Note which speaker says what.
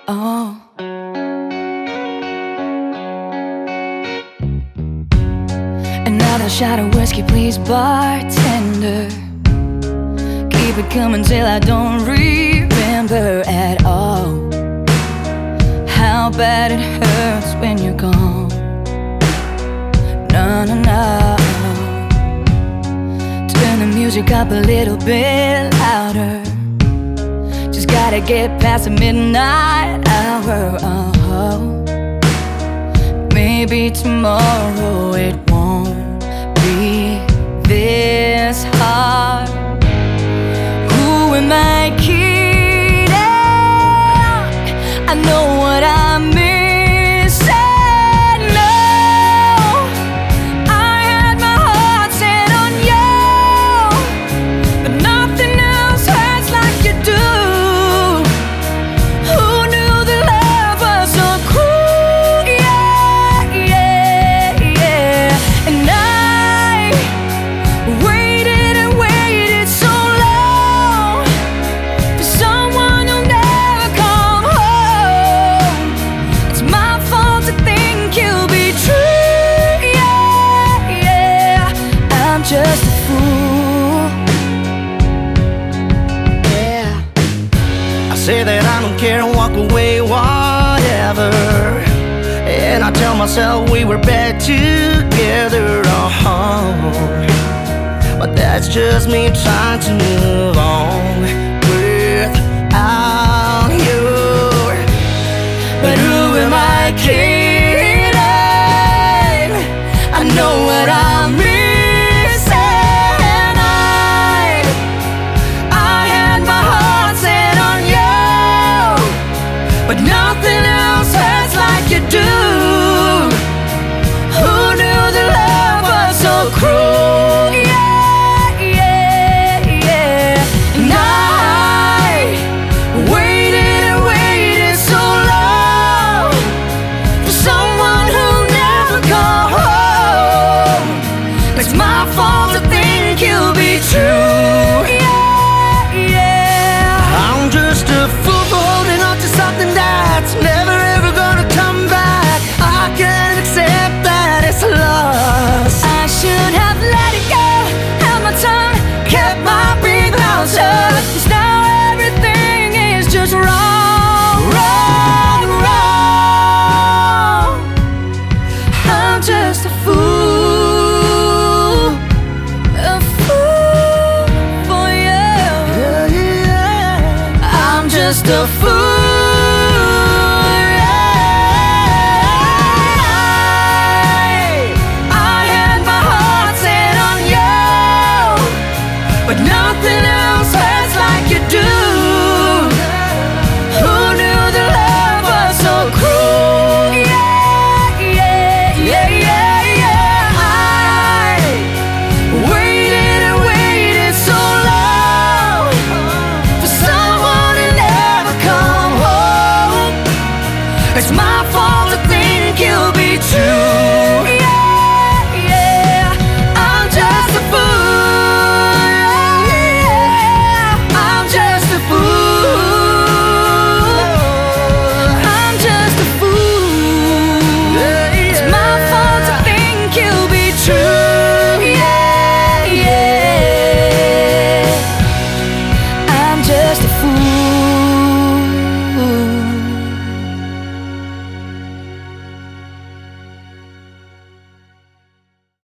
Speaker 1: Oh. Another shot of whiskey, please, bartender. Keep it coming till I don't remember at all how bad it hurts when you're gone. No, no, no. Turn the music up a little bit louder. Just gotta get past the midnight hour. Maybe tomorrow it won't be this hard. Who am I kidding? I know what I'm missing. No, I had my heart set on you, but nothing else hurts like you do. Who knew that love was so cruel? Yeah, yeah, yeah. And I waited and waited so long for someone who'll never come home. It's my fault to think you'll be true. Yeah, yeah. I'm just a fool. Yeah.
Speaker 2: I say that I don't care and walk away, whatever. And I tell myself we were better together. But that's just me trying to move on without you. But who am I kidding? I know what I'm missing. I had my heart set on you, but nothing else hurts like you do. Who knew that love was so cruel? Yeah, yeah, yeah. And I waited and waited so long for someone who'll never come home. It's my fault to think you'll be true. Yeah, yeah. I'm just a fool for holding on to something that's never ever gonna come back. I can't accept that it's lost.
Speaker 1: I should have let it go, held my tongue, kept my big mouth shut. 'Cause now everything is just wrong, wrong, wrong. I'm just a fool for you.
Speaker 2: Yeah, yeah.
Speaker 1: I'm just a fool. I had my heart set on you, but nothing else hurts like you do. Who knew that love was so cruel? Yeah, yeah, yeah, yeah, yeah. I waited and waited so long for someone to never come home. It's my fault to think you'll be true. Yeah, yeah. I'm just a fool. Yeah, I'm just a fool. I'm just a fool. It's my fault to think you'll be true. Yeah, yeah. I'm just a fool.